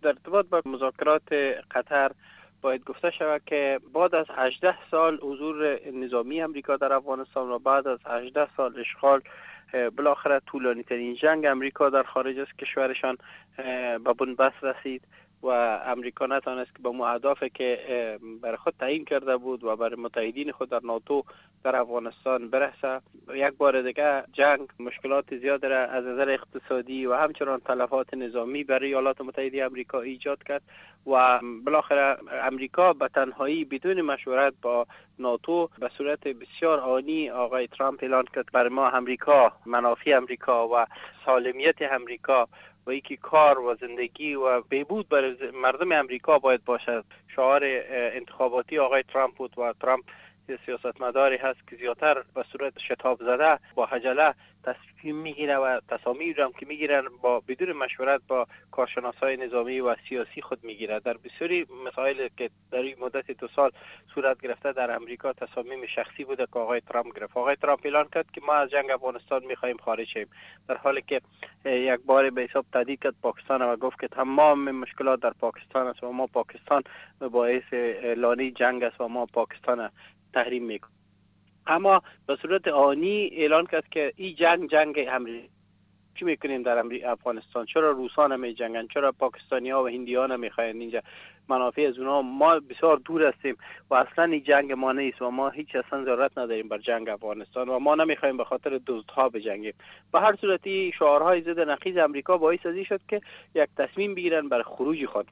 در ارتباط با مذاکرات قطر باید گفته شود که بعد از 18 سال حضور نظامی امریکا در افغانستان و بعد از 18 سال اشغال، بالاخره طولانی ترین جنگ امریکا در خارج از کشورشان به بنبست رسید و امریکا نتوانست که به اون اهدافی که برای خود تعیین کرده بود و برای متحدین خود در ناتو در افغانستان برسه. یک بار دیگه جنگ مشکلات زیاد را از نظر اقتصادی و همچنان تلفات نظامی برای ایالات متحده امریکا ایجاد کرد و بالاخره امریکا به تنهایی بدون مشورت با ناتو به صورت بسیار آنی آقای ترامپ اعلان کرد برای ما امریکا، منافع امریکا و سالمیت امریکا و یکی کار و زندگی و بهبود برای مردم امریکا باید باشد. شعار انتخاباتی آقای ترامپ بود و ترامپ سیاستمداری هست که زیادتر به صورت شتاب زده با عجله تصمیم میگیره و تصامیمی هم که میگیرن با بدون مشورت با کارشناسای نظامی و سیاسی خود میگیره. در بسیاری مسائل که در این مدت 2 سال صورت گرفته در امریکا تصامیم شخصی بوده که آقای ترامپ گرفت. آقای ترامپ اعلان کرد که ما از جنگ افغانستان میخوایم خارج شیم، در حالی که یک بار به حساب تهدید کرد پاکستان و گفت که تمام مشکلات در پاکستان است و ما پاکستان باعث لانه جنگ است و ما پاکستان تحریم میکنیم. اما به صورت آنی اعلان کرد که این جنگ امریکا چی میکنیم در افغانستان، چرا روسان هم میجنگن، چرا پاکستانی ها و هندیان هم میخواین اینجا منافع از اونها، ما بسیار دور هستیم و اصلا این جنگ ما نیست و ما هیچ اصلا ضرورت نداریم بر جنگ افغانستان و ما نمیخوایم به خاطر دزدها بجنگیم. به هر صورتی شعارهای ضد نقیض امریکا باعث ازی شد که یک تصمیم بگیرن بر خروج خود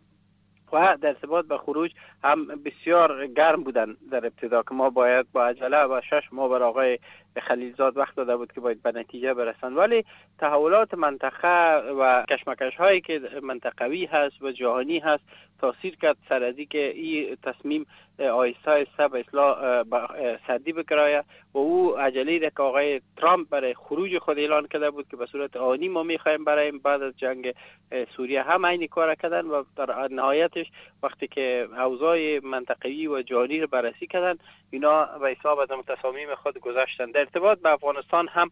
و در ارتباط به خروج هم بسیار گرم بودن در ابتدا که ما باید با عجله و 6 ماه بر آقای خلیلزاد وقت داده بود که باید به نتیجه برسند، ولی تحولات منطقه و کشمکش هایی که منطقوی هست و جهانی هست تاثیر کرد سر از که این تصمیم آهسته آهسته به اصلاح سدی بکرایه و او عجله که آقای ترامپ برای خروج خود اعلان کرده بود که به صورت آنی ما میخوایم برایم بعد از جنگ سوریه هم این کار کردن و در نهایتش وقتی که اوضاع منطقوی و جهانی رو بررسی کردن اینا به حساب از تصامیم خود گذاشتن. در ارتباط به افغانستان هم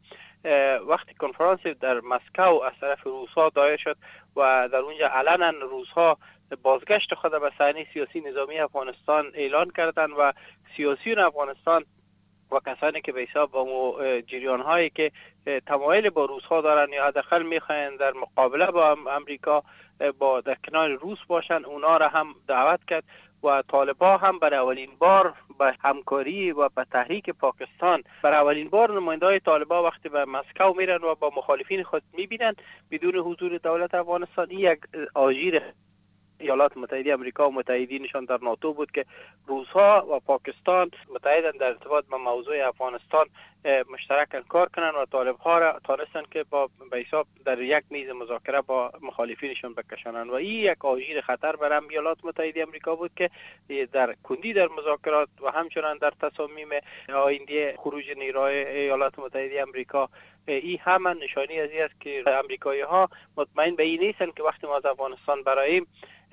وقتی کنفرانس در مسکو از طرف روس‌ها دایر شد و در اونجا علنا روس‌ها بازگشت خود به صحنه سیاسی نظامی افغانستان اعلان کردند و سیاسیون افغانستان و کسانی که به حساب جریان هایی که تمایل با روس ها دارن یا حداقل میخواین در مقابله با امریکا با در کنار روس باشن اونا را هم دعوت کرد و طالبان هم برای اولین بار به همکاری و به تحریک پاکستان برای اولین بار نماینده‌های طالبان وقتی به مسکو میرن و با مخالفین خود میبینن بدون حضور دولت افغانستان، این یک آژیر ایالات متحده امریکا و متحدینشان در ناتو بود که روس‌ها و پاکستان متحدن در ارتباط با موضوع افغانستان مشترکاً کار کنن و طالب‌ها را تانستن که به حساب در یک میز مذاکره با مخالفینشان بکشانن و این یک آژیر خطر برای ایالات متحده امریکا بود که در کندی در مذاکرات و همچنان در تصامیم آینده خروج نیروهای ایالات متحده امریکا این هم نشانی از این است که امریکایی‌ها مطمئن به این نیستن که وقتی ما از افغانستان برایم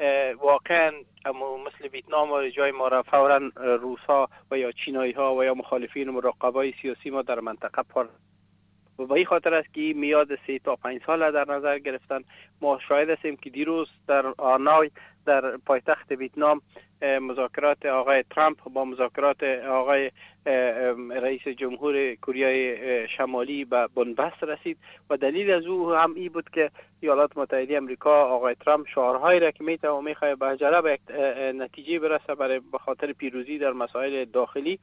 واقعا مثل ویتنام و جای ما را فورا روس‌ها و یا چینایی‌ها و یا مخالفین مراقبای سیاسی ما در منطقه پر و به این خاطر است که میاد 3 تا 5 سال در نظر گرفتن. ما شاهد هستیم که دیروز در هانوی در پایتخت ویتنام مذاکرات آقای ترامپ با مذاکرات آقای رئیس جمهور کره شمالی به بنبست رسید و دلیل از او هم این بود که ایالات متحده امریکا آقای ترامپ شعارهایی را که میخواد به عجله به نتیجه برسه برای به خاطر پیروزی در مسائل داخلی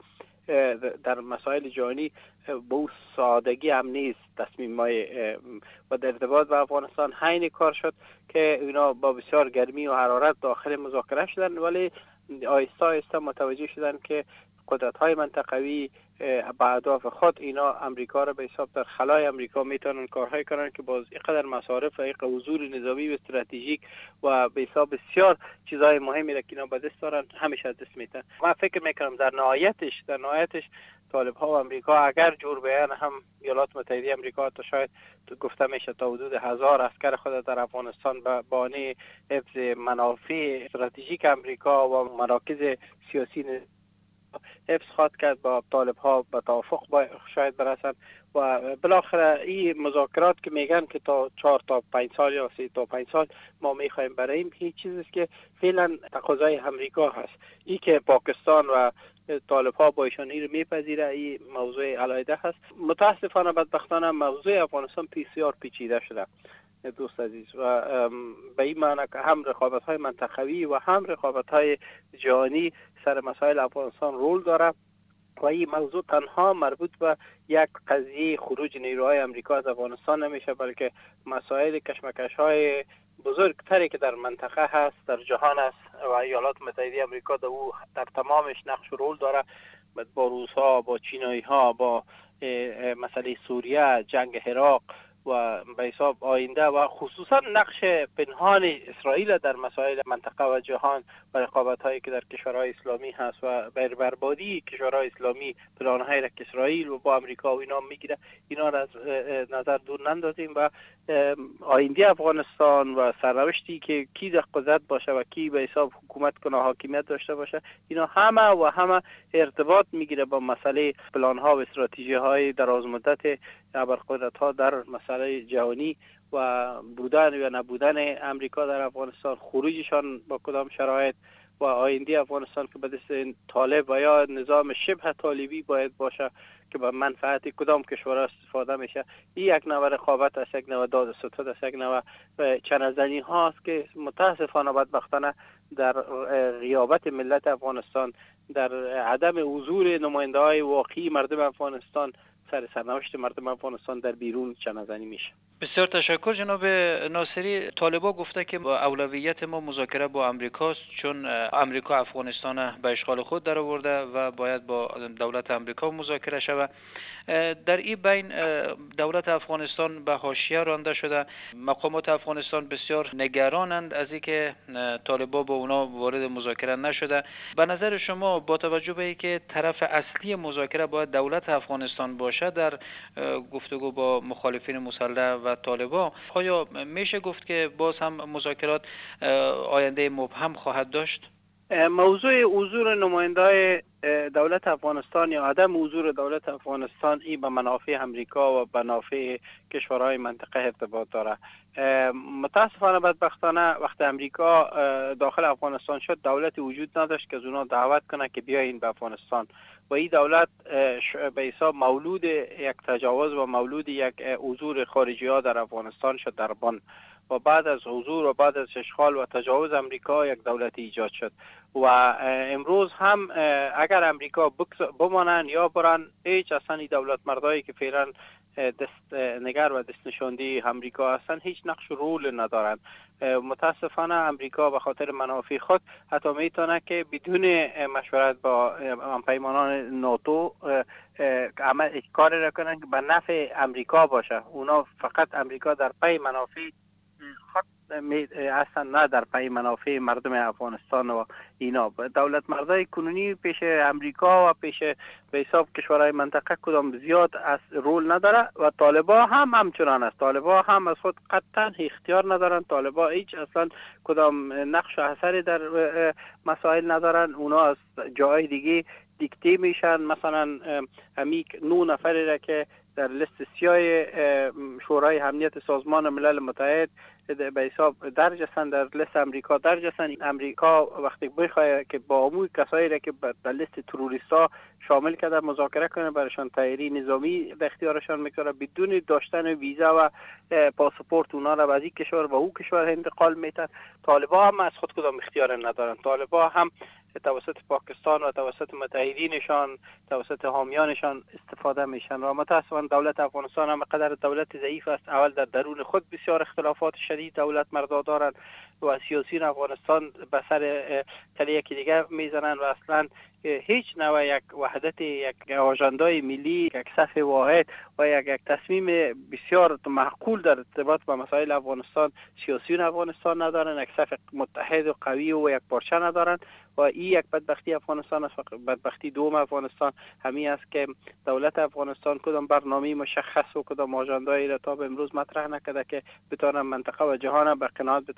در مسائل جهانی به او سادگی هم نیست تصمیم‌های و در ارتباط با افغانستان حین کار شد که اینا با بسیار گرمی و حرارت داخل مذاکره شدن، ولی آهسته آهسته متوجه شدن که قدرت‌های منطقوی به اهداف خود اینا امریکا را به حساب در خلای امریکا میتونن کارهای کنن که باز اینقدر مصارف و حضور نظامی و استراتژیک و به حساب بسیار چیزهای مهمی را که اینا به دست دارن همیشه از دست میدن. من فکر میکنم در نهایتش طالب‌ها و امریکا اگر جور بیان هم ایالات متحده امریکا تا شاید گفته میشه تا حدود 1000 عسکر خود در افغانستان به بهانه حفظ منافع استراتژیک امریکا و مراکز سیاسی حفظ خواهد کرد. با طالب ها به توافق شاید برسن و بالاخره این مذاکرات که میگن که تا 4 تا 5 سال یا 3 تا 5 سال ما میخوایم براییم، هیچ چیزی است که فعلا تقاضای امریکا هست. این که پاکستان و طالب ها با ایشانی رو میپذیره، این موضوع علیحده هست. متاسفانه بدبختانه موضوع افغانستان بسیار پیچیده شده دوست عزیز، و به این معنی که هم رقابت های منطقوی و هم رقابت های جهانی سر مسائل افغانستان رول داره و این موضوع تنها مربوط به یک قضیه خروج نیروهای امریکا از افغانستان نمیشه، بلکه مسائل کشمکش های بزرگتری که در منطقه هست، در جهان است و ایالات متحده امریکا در تمامش نقش و رول داره، با روس‌ها، با چینایی‌ها، با مسئله سوریه، جنگ عراق و به حساب آینده و خصوصا نقش پنهان اسرائیل در مسائل منطقه و جهان و رقابت هایی که در کشورهای اسلامی هست و بربادی کشورهای اسلامی، پلان‌هایی را که اسرائیل و با امریکا و اینا میگیره، اینا را از نظر دور نندازیم و آینده افغانستان و سرنوشتی که کی در قدرت باشه و کی به حساب حکومت کنه، حاکمیت داشته باشه، اینا همه ارتباط میگیره با مسئله پلان‌ها و استراتژی‌های درازمدت ابرقدرت‌ها در مسئله جهانی و بودن یا نبودن امریکا در افغانستان، خروجشان با کدام شرایط و آینده افغانستان که به دست طالب و یا نظام شبه طالبی باید باشه که به منفعت کدام کشور استفاده میشه. این یک نوع رقابت است، یک نوع داد ستد است، یک نوع چنه‌زنی هاست که متاسفانه بدبختانه در غیابت ملت افغانستان، در عدم حضور نماینده های واقعی مردم افغانستان سرنوشت مردم افغانستان در بیرون چنه‌زنی میشه. بسیار تشکر جناب ناصری. طالبا گفته که با اولویت ما مذاکره با امریکاست، چون امریکا افغانستان به اشغال خود درآورده و باید با دولت امریکا مذاکره شود. در این بین دولت افغانستان به حاشیه رانده شده. مقامات افغانستان بسیار نگرانند از اینکه طالبا با اونا وارد مذاکره نشده. به نظر شما با توجه به اینکه طرف اصلی مذاکره باید دولت افغانستان باشه در گفتگو با مخالفین مسلح و طالبا، آیا میشه گفت که باز هم مذاکرات آینده مبهم خواهد داشت؟ موضوع حضور نماینده‌های دولت افغانستان یا عدم حضور دولت افغانستان این به منافع امریکا و به منافع کشورهای منطقه ارتباط داره. متاسفانه بدبختانه وقتی امریکا داخل افغانستان شد، دولتی وجود نداشت که از اونا دعوت کنه که بیاین به افغانستان و این دولت به حساب مولود یک تجاوز و مولود یک حضور خارجی ها در افغانستان شد در بن و بعد از حضور و بعد از اشغال و تجاوز امریکا یک دولت ایجاد شد و امروز هم اگر امریکا بمانن یا برن، هیچ اصلا این دولت مردایی که فعلا دست نگر و دست نشاندی امریکا هستن هیچ نقش و رول ندارن. متاسفانه امریکا به خاطر منافع خود حتی میتونه که بدون مشورت با همپیمانان ناتو کاری را کنن که به نفع امریکا باشه. اونا فقط امریکا در پی منافع خود اصلا نه در پی منافع مردم افغانستان و اینا. دولت مردای کنونی پیش امریکا و پیش به حساب کشورهای منطقه کدام زیاد از رول نداره و طالبا هم همچنان است. طالبا هم از خود قطعا اختیار ندارن. طالبا هیچ اصلا کدام نقش و اثری در مسائل ندارن. اونا از جای دیگه دیکته میشن. مثلا همیک 9 نفری را که در لیست سیاه شورای امنیت سازمان ملل متحد به حساب درج هستند، در لیست امریکا درج هستند. امریکا وقتی بخواد که با عموم کسایی را که در لیست تروریستا شامل کرده مذاکره کنه، برایشان تایید نظامی به اختیارشان میگذاره، بدون داشتن ویزا و پاسپورت اونا را از این کشور و او کشور انتقال میتن. طالبا هم از خود کدام اختیار ندارن. طالبا هم توسط پاکستان و توسط متحدینشان، توسط حامیانشان استفاده میشن و متاسفانه دولت افغانستان هم قدر دولت ضعیف است. اول در درون خود بسیار اختلافات شدید دولت مردا دارند و سیاسیون افغانستان به سر تله یکی دیگه میزنن و اصلا هیچ نوع یک وحدت، یک آژاندای ملی، یک صف واحد و یک تصمیم بسیار معقول در ارتباط با مسائل افغانستان سیاسیون افغانستان ندارن. یک صف متحد و قوی و یک پارچه ندارن و این یک بدبختی افغانستان است. بدبختی دوم افغانستان همین است که دولت افغانستان کدام برنامه مشخص و کدام آژاندایی را تا به امروز مطرح نکرده که بتونه منطقه و جهان به قناعت بده که اینا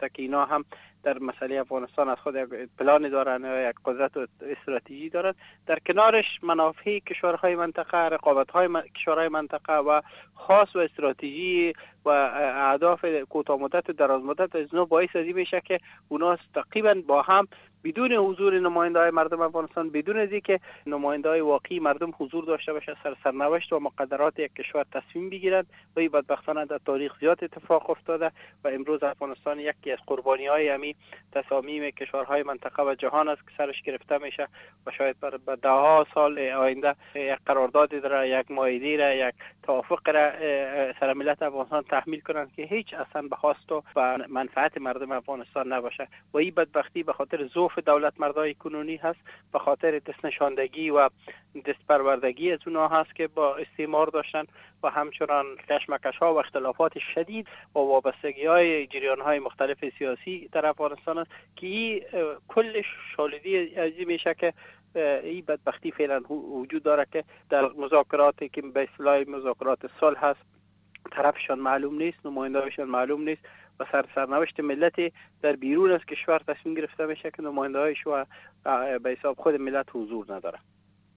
هم در مسئله افغانستان از خود یک پلان دارن و یک قدرت و استراتژی دارن. در کنارش منافع کشورهای منطقه، رقابت‌های کشورهای منطقه و خاص و استراتژی و اهداف کوتاه مدت و دراز مدت از اونها باعث از این میشه که اونا تقریبا با هم بدون حضور نماینده‌های مردم افغانستان، بدون از اینکه نماینده‌های واقعی مردم حضور داشته باشه، سرنوشت و مقدرات یک کشور تصمیم بگیرند و این بدبختانه در تاریخ زیاد اتفاق افتاده و امروز افغانستان یکی از قربانی‌های همین تصامیم کشورهای منطقه و جهان است که سرش گرفته میشه و شاید به ده‌ها سال آینده یک قراردادی داره، یک معاهده را، یک توافق را سر ملت افغانستان تحمیل کنند که هیچ اصلا به خواست و به منفعت مردم افغانستان نباشه و این بدبختی به خاطر ضعف دولت مردای کنونی هست، به خاطر دست نشاندگی و دست پروردگی از اونها هست که با استعمار داشتن و همچنان کشمکش‌ها و اختلافات شدید و وابستگی‌های جریان‌های مختلف سیاسی در افغانستان است که این کلش شالودی از این میشه که این بدبختی فعلا وجود داره که در مذاکراتی که به اصطلاح مذاکرات صلح هست طرفشان معلوم نیست، نماینده‌هایشان معلوم نیست و سرنوشت ملت در بیرون از کشور تصمیم گرفته میشه که نماینده‌هایش و به حساب خود ملت حضور نداره.